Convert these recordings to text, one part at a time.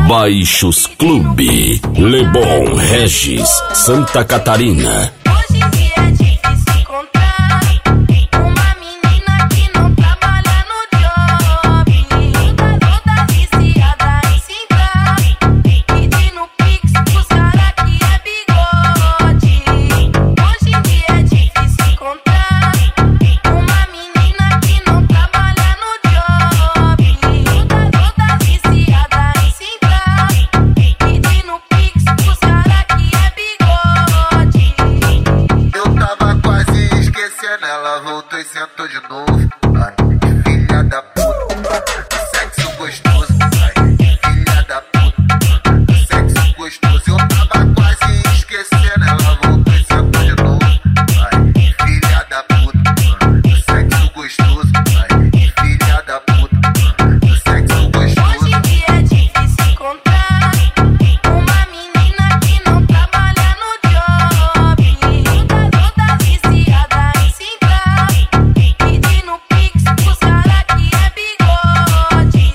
Baixos Clube, Leblon, Regis, Santa Catarina. Hoje em dia é difícil encontrar uma menina que não trabalha no job, toda viciada em se entrar, pedindo pix pros cara que é bigode. Hoje em dia é difícil encontrar uma menina que não trabalha no job, toda viciada em se entrar, pedindo pix pros cara que é bigode. Eu tava quase esquecendo, ela voltou e sentou de novo. Ai, filha da puta, sexo gostoso. Ai, filha da puta, sexo gostoso. Eu tava quase esquecendo, ela voltou e sentou de novo. Ai, filha da puta, sexo gostoso. Ai, filha da puta, sexo gostoso. Hoje em dia é difícil encontrar uma menina que não trabalha no job, toda viciada em se entrar, pedindo pix pros cara que é bigode.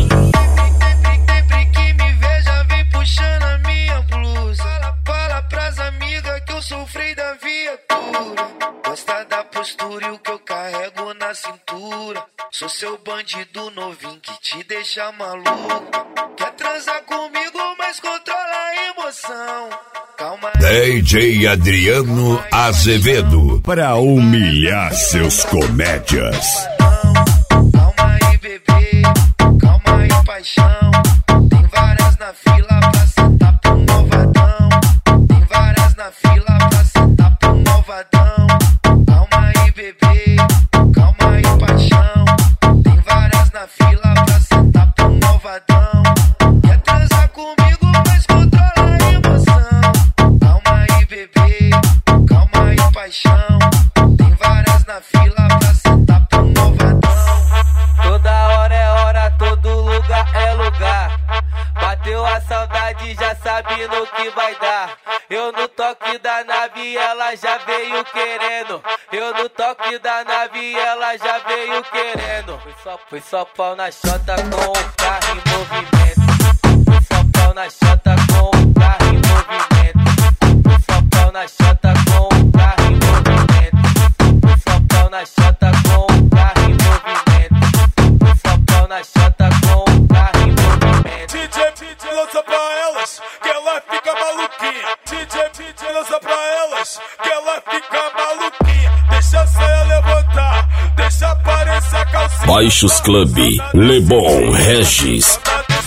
Sempre que me veja vem puxando a minha blusa. Fala pras amigas que eu sofri da viatura. Gosta da postura e o que eu carrego na cintura. Sou seu bandido novinho que te deixa maluco. Quer transar comigo, mas controla a emoção. Calma aí. DJ Adriano Azevedo, pra humilhar seus comédias. Calma aí, bebê. Calma aí, paixão. Tem várias na fila pra sentar pro malvadão. Tem várias na fila pra sentar pro malvadão. Calma aí, bebê. Calma aí, paixão. Tem várias na fila pra sentar pro malvadão. Quer transar comigo, mas controla a emoção. Calma aí, bebê. Calma aí, paixão. Tem várias na fila pra sentar pro malvadão. Toda hora é hora, todo lugar é lugar. Bateu a saudade, já sabe no que vai dar. Eu no toque da nave, ela já veio querendo. Eu no toque da nave, ela já veio querendo. Foi só pau na chota com o carro em movimento. Foi só pau na chota com o carro em movimento. Foi só pau na chota com o carro em movimento. Foi só pau na chota com o carro em movimento. Foi só pau na chota com o carro em movimento. DJ lança pra elas, que ela fica maluquinha. DJ lança pra elas, que ela fica maluquinha. Deixa a saia levantar, deixa aparecer a calcinha. Baixos Clube, Leblon, Regis.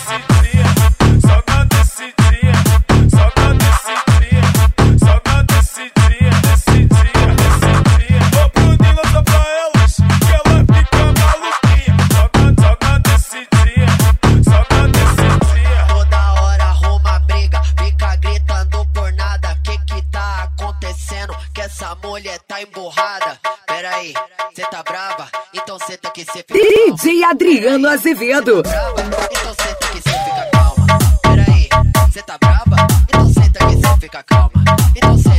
Só na descidinha, só na descidinha, só na descidinha, descidinha, descidinha. Ô Bruninho, lança pra elas, que ela fica maluquinha. Só na descidinha, só na descidinha. Toda hora arruma briga, fica gritando por nada. Que tá acontecendo? Que essa mulher tá emburrada. Pera aí, cê tá brava? Então senta que cê fica calma. DJ Adriano Azevedo. Brava? Então senta que cê fica calma. Pera aí, cê tá brava? Então senta que cê fica calma. Então senta